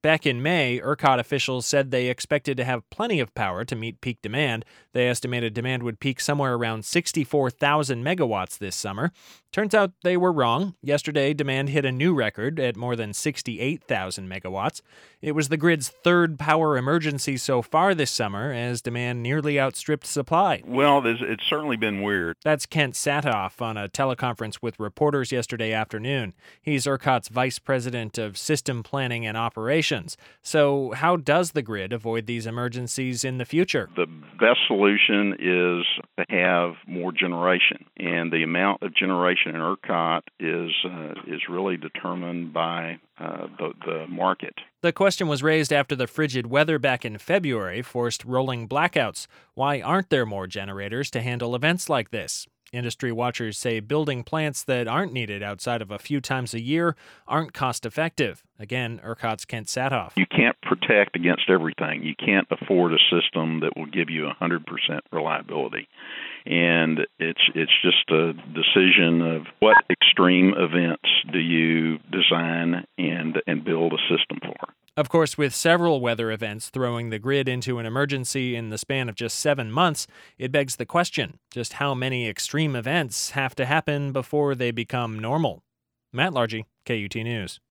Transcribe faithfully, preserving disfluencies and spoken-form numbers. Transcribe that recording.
Back in May, ERCOT officials said they expected to have plenty of power to meet peak demand. They estimated demand would peak somewhere around sixty-four thousand megawatts this summer. Turns out they were wrong. Yesterday, demand hit a new record at more than sixty-eight thousand megawatts. It was the grid's third power emergency so far this summer, as demand nearly outstripped supply. Well, it's certainly been weird. That's Kent Satoff on a teleconference with reporters yesterday afternoon. He's ERCOT's vice president of system planning and operations. So how does the grid avoid these emergencies in the future? The best solution is to have more generation, and the amount of generation in ERCOT is uh, is really determined by uh, the, the market. The question was raised after the frigid weather back in February forced rolling blackouts. Why aren't there more generators to handle events like this? Industry watchers say building plants that aren't needed outside of a few times a year aren't cost-effective. Again, ERCOT's Kent Satoff. You can't protect against everything. You can't afford a system that will give you one hundred percent reliability. And it's it's just a decision of what extreme events do you design and and build a system for. Of course, with several weather events throwing the grid into an emergency in the span of just seven months, it begs the question, just how many extreme events have to happen before they become normal? Matt Largy, K U T News.